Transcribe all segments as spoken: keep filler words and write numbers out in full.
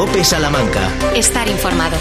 COPE Salamanca. Estar informado.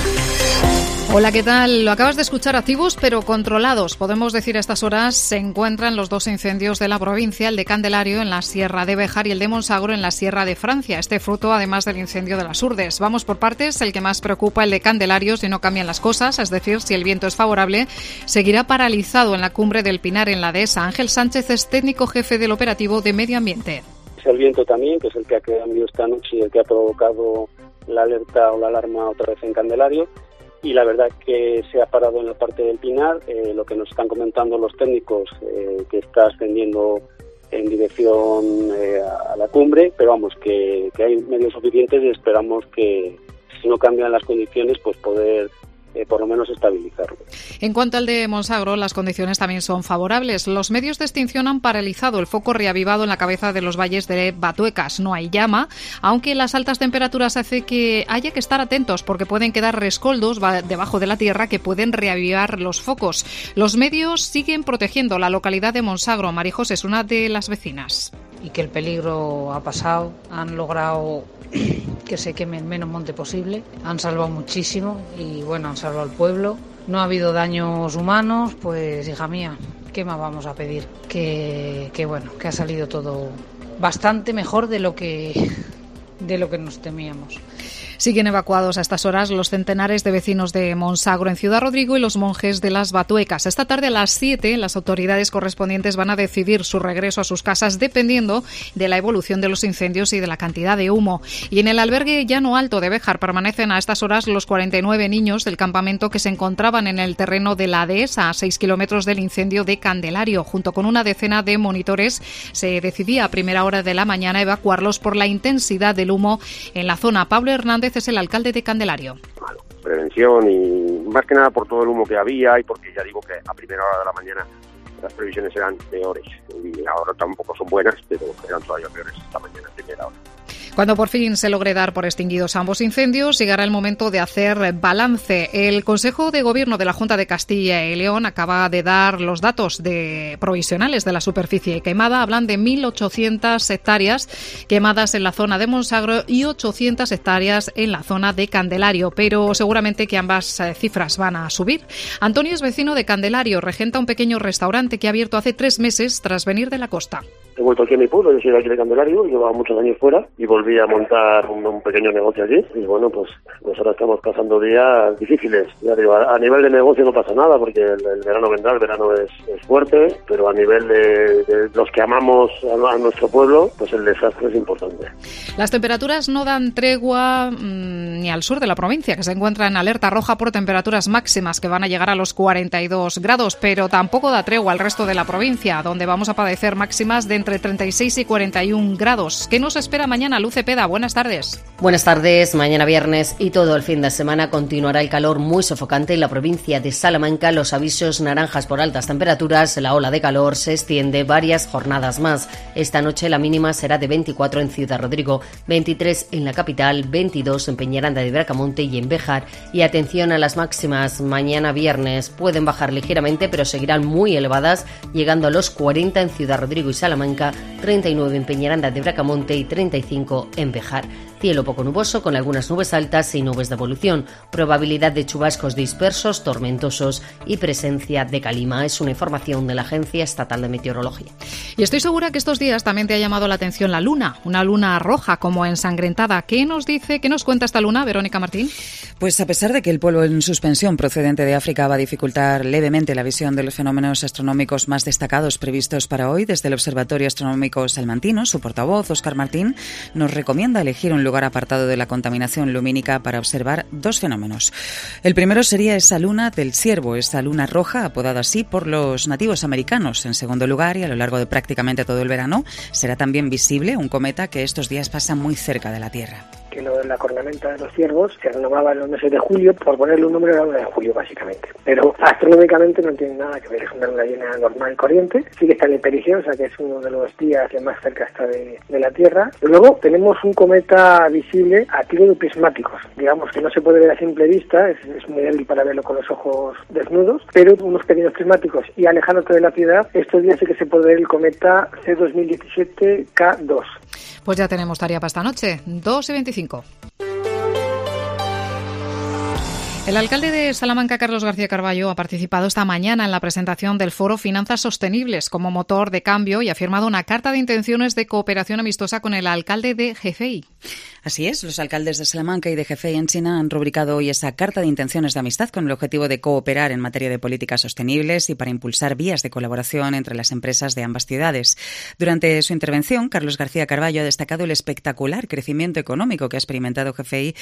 Hola, ¿qué tal? Lo acabas de escuchar, activos pero controlados. Podemos decir a estas horas se encuentran los dos incendios de la provincia, el de Candelario en la Sierra de Béjar y el de Monsagro en la Sierra de Francia. Este fruto además del incendio de las Urdes. Vamos por partes, el que más preocupa, el de Candelario, si no cambian las cosas, es decir, si el viento es favorable, seguirá paralizado en la cumbre del Pinar en la dehesa. Ángel Sánchez es técnico jefe del operativo de Medio Ambiente. Es el viento también, que es el que ha cambiado esta noche y el que ha provocado la alerta o la alarma otra vez en Candelario. Y la verdad que se ha parado en la parte del Pinar, eh, lo que nos están comentando los técnicos, eh, que está ascendiendo en dirección eh, a la cumbre, pero vamos, que, que hay medios suficientes y esperamos que, si no cambian las condiciones, pues poder eh, por lo menos estabilizarlo. En cuanto al de Monsagro, las condiciones también son favorables. Los medios de extinción han paralizado el foco reavivado en la cabeza de los valles de Batuecas. No hay llama, aunque las altas temperaturas hace que haya que estar atentos porque pueden quedar rescoldos debajo de la tierra que pueden reavivar los focos. Los medios siguen protegiendo la localidad de Monsagro. Marijos es una de las vecinas. Y que el peligro ha pasado, han logrado que se queme el menos monte posible, han salvado muchísimo y bueno, han salvado al pueblo. No ha habido daños humanos, pues hija mía, ¿qué más vamos a pedir? Que, que bueno, que ha salido todo bastante mejor de lo que de lo que nos temíamos. Siguen evacuados a estas horas los centenares de vecinos de Monsagro en Ciudad Rodrigo y los monjes de las Batuecas. Esta tarde a las siete las autoridades correspondientes van a decidir su regreso a sus casas dependiendo de la evolución de los incendios y de la cantidad de humo. Y en el albergue Llano Alto de Béjar permanecen a estas horas los cuarenta y nueve niños del campamento que se encontraban en el terreno de la dehesa a seis kilómetros del incendio de Candelario. Junto con una decena de monitores se decidía a primera hora de la mañana evacuarlos por la intensidad del humo en la zona. Pablo Hernández es el alcalde de Candelario. Bueno, prevención y más que nada por todo el humo que había y porque ya digo que a primera hora de la mañana las previsiones eran peores y ahora tampoco son buenas, pero eran todavía peores esta mañana a primera hora. Cuando por fin se logre dar por extinguidos ambos incendios, llegará el momento de hacer balance. El Consejo de Gobierno de la Junta de Castilla y León acaba de dar los datos de provisionales de la superficie quemada. Hablan de mil ochocientas hectáreas quemadas en la zona de Monsagro y ochocientas hectáreas en la zona de Candelario, pero seguramente que ambas cifras van a subir. Antonio es vecino de Candelario, regenta un pequeño restaurante que ha abierto hace tres meses tras venir de la costa. He vuelto aquí a mi pueblo, yo soy de aquí de Candelario, llevaba muchos años fuera y volví a montar un, un pequeño negocio allí y bueno, pues, pues ahora estamos pasando días difíciles. Ya digo, a, a nivel de negocio no pasa nada porque el, el verano vendrá, el verano es, es fuerte, pero a nivel de, de los que amamos a, a nuestro pueblo, pues el desastre es importante. Las temperaturas no dan tregua mmm, ni al sur de la provincia, que se encuentra en alerta roja por temperaturas máximas que van a llegar a los cuarenta y dos grados, pero tampoco da tregua al resto de la provincia, donde vamos a padecer máximas de entre treinta y seis y cuarenta y un grados. ¿Qué nos espera mañana, Luz Cepeda? Buenas tardes. Buenas tardes. Mañana viernes y todo el fin de semana continuará el calor muy sofocante en la provincia de Salamanca. Los avisos naranjas por altas temperaturas. La ola de calor se extiende varias jornadas más. Esta noche la mínima será de veinticuatro en Ciudad Rodrigo, veintitrés en la capital, veintidós en Peñaranda de Bracamonte y en Béjar. Y atención a las máximas. Mañana viernes pueden bajar ligeramente, pero seguirán muy elevadas, llegando a los cuarenta en Ciudad Rodrigo y Salamanca, treinta y nueve en Peñaranda de Bracamonte y treinta y cinco en Béjar. Cielo poco nuboso con algunas nubes altas y nubes de evolución. Probabilidad de chubascos dispersos, tormentosos y presencia de calima. Es una información de la Agencia Estatal de Meteorología. Y estoy segura que estos días también te ha llamado la atención la luna. Una luna roja como ensangrentada. ¿Qué nos dice, qué nos cuenta esta luna, Verónica Martín? Pues a pesar de que el polvo en suspensión procedente de África va a dificultar levemente la visión de los fenómenos astronómicos más destacados previstos para hoy, desde el Observatorio Astronómico Salmantino, su portavoz, Óscar Martín, nos recomienda elegir un lugar apartado de la contaminación lumínica para observar dos fenómenos. El primero sería esa luna del Ciervo, esa luna roja, apodada así por los nativos americanos. En segundo lugar, y a lo largo de prácticamente todo el verano, será también visible un cometa que estos días pasa muy cerca de la Tierra. Que lo de la cornamenta de los ciervos se renovaba en los meses de julio, por ponerle un número era una de julio básicamente. Pero astronómicamente no tiene nada que ver, es una luna llena normal y corriente. Sí que está en el perigeo, o sea que es uno de los días que más cerca está de, de la Tierra. Luego tenemos un cometa visible a clínicos prismáticos, digamos que no se puede ver a simple vista, es, es muy débil para verlo con los ojos desnudos, pero unos pequeños prismáticos y alejándote de la Tierra, estos días sí que se puede ver el cometa C dos mil diecisiete K dos. Pues ya tenemos tarea para esta noche, dos y veinticinco. El alcalde de Salamanca, Carlos García Carballo, ha participado esta mañana en la presentación del foro Finanzas Sostenibles como motor de cambio y ha firmado una carta de intenciones de cooperación amistosa con el alcalde de Hefei. Así es, los alcaldes de Salamanca y de Hefei en China han rubricado hoy esa carta de intenciones de amistad con el objetivo de cooperar en materia de políticas sostenibles y para impulsar vías de colaboración entre las empresas de ambas ciudades. Durante su intervención, Carlos García Carballo ha destacado el espectacular crecimiento económico que ha experimentado Hefei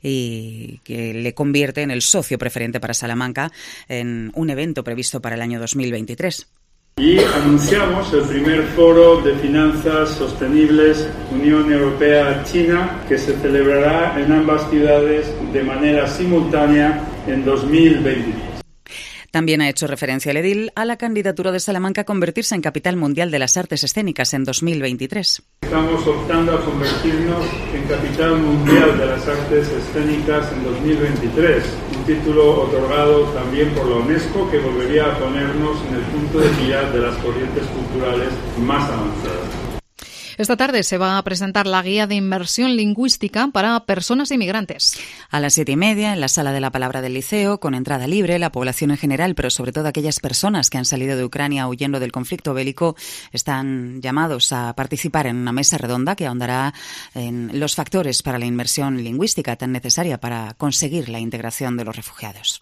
y que le convierte en el socio preferente para Salamanca en un evento previsto para el año dos mil veintitrés. Y anunciamos el primer foro de finanzas sostenibles Unión Europea-China que se celebrará en ambas ciudades de manera simultánea en dos mil veintitrés. También ha hecho referencia el edil a la candidatura de Salamanca a convertirse en capital mundial de las artes escénicas en dos mil veintitrés. Estamos optando a convertirnos en capital mundial de las artes escénicas en dos mil veintitrés, un título otorgado también por la UNESCO que volvería a ponernos en el punto de mira de las corrientes culturales más avanzadas. Esta tarde se va a presentar la guía de inmersión lingüística para personas inmigrantes. A las siete y media, en la Sala de la Palabra del Liceo, con entrada libre, la población en general, pero sobre todo aquellas personas que han salido de Ucrania huyendo del conflicto bélico, están llamados a participar en una mesa redonda que ahondará en los factores para la inmersión lingüística tan necesaria para conseguir la integración de los refugiados.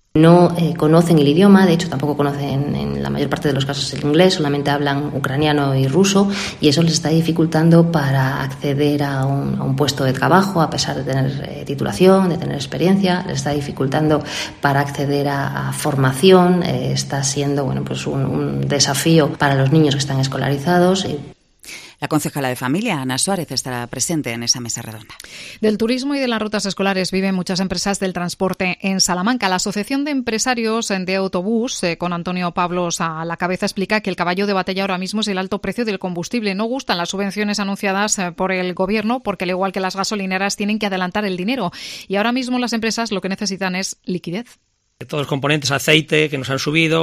No eh, conocen el idioma, de hecho tampoco conocen en la mayor parte de los casos el inglés, solamente hablan ucraniano y ruso y eso les está dificultando para acceder a un, a un puesto de trabajo a pesar de tener eh, titulación, de tener experiencia, les está dificultando para acceder a, a formación, eh, está siendo bueno pues un, un desafío para los niños que están escolarizados. Y la concejala de Familia, Ana Suárez, estará presente en esa mesa redonda. Del turismo y de las rutas escolares viven muchas empresas del transporte en Salamanca. La Asociación de Empresarios de Autobús, eh, con Antonio Pablos a la cabeza, explica que el caballo de batalla ahora mismo es el alto precio del combustible. No gustan las subvenciones anunciadas eh, por el Gobierno porque, al igual que las gasolineras, tienen que adelantar el dinero. Y ahora mismo las empresas lo que necesitan es liquidez. Todos los componentes, aceite que nos han subido,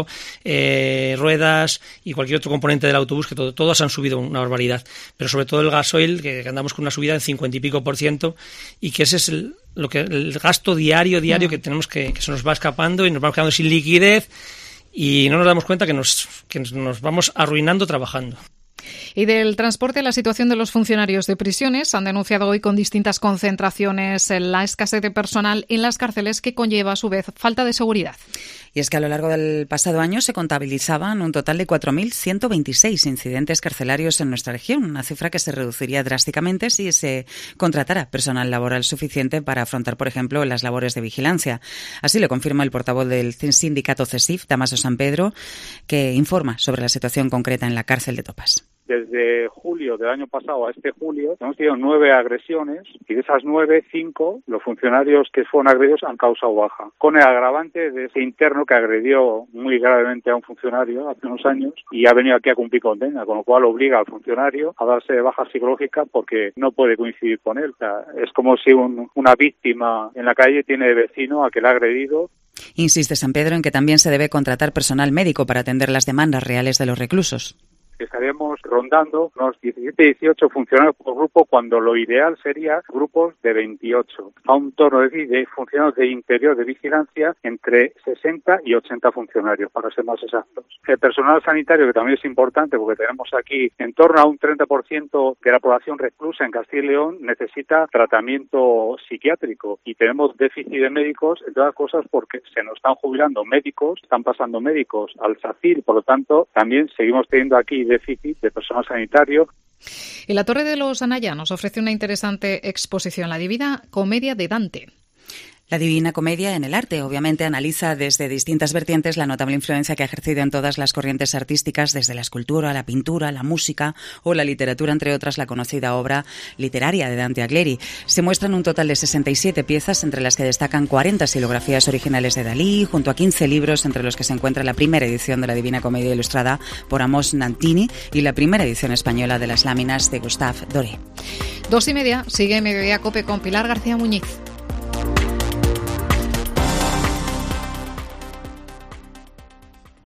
eh, ruedas y cualquier otro componente del autobús, que todo, todos han subido una barbaridad. Pero sobre todo el gasoil, que, que andamos con una subida del cincuenta y pico por ciento, y que ese es el, lo que, el gasto diario, diario mm. que tenemos que, que se nos va escapando y nos vamos quedando sin liquidez y no nos damos cuenta que nos, que nos vamos arruinando trabajando. Y del transporte, la situación de los funcionarios de prisiones. Han denunciado hoy con distintas concentraciones la escasez de personal en las cárceles que conlleva a su vez falta de seguridad. Y es que a lo largo del pasado año se contabilizaban un total de cuatro mil ciento veintiséis incidentes carcelarios en nuestra región, una cifra que se reduciría drásticamente si se contratara personal laboral suficiente para afrontar, por ejemplo, las labores de vigilancia. Así lo confirma el portavoz del sindicato CESIF, Damaso San Pedro, que informa sobre la situación concreta en la cárcel de Topas. Desde julio del año pasado a este julio hemos tenido nueve agresiones y de esas nueve, cinco, los funcionarios que fueron agredidos han causado baja. Con el agravante de ese interno que agredió muy gravemente a un funcionario hace unos años y ha venido aquí a cumplir condena, con lo cual obliga al funcionario a darse de baja psicológica porque no puede coincidir con él. O sea, es como si un, una víctima en la calle tiene de vecino a que le ha agredido. Insiste San Pedro en que también se debe contratar personal médico para atender las demandas reales de los reclusos. Estaríamos rondando unos diecisiete, dieciocho funcionarios por grupo cuando lo ideal sería grupos de veintiocho. A un torno de, de funcionarios de interior de vigilancia entre sesenta y ochenta funcionarios, para ser más exactos. El personal sanitario, que también es importante porque tenemos aquí en torno a un treinta por ciento de la población reclusa en Castilla y León, necesita tratamiento psiquiátrico y tenemos déficit de médicos, entre otras cosas porque se nos están jubilando médicos, están pasando médicos al SACIR, por lo tanto también seguimos teniendo aquí déficit de personal sanitario. Y la Torre de los Anaya nos ofrece una interesante exposición, la Divina Comedia de Dante. La Divina Comedia en el arte, obviamente, analiza desde distintas vertientes la notable influencia que ha ejercido en todas las corrientes artísticas, desde la escultura, la pintura, la música o la literatura, entre otras, la conocida obra literaria de Dante Alighieri. Se muestran un total de sesenta y siete piezas, entre las que destacan cuarenta silografías originales de Dalí, junto a quince libros, entre los que se encuentra la primera edición de la Divina Comedia ilustrada por Amos Nantini y la primera edición española de las láminas de Gustave Doré. Dos y media, sigue Mediodía Cope con Pilar García Muñiz.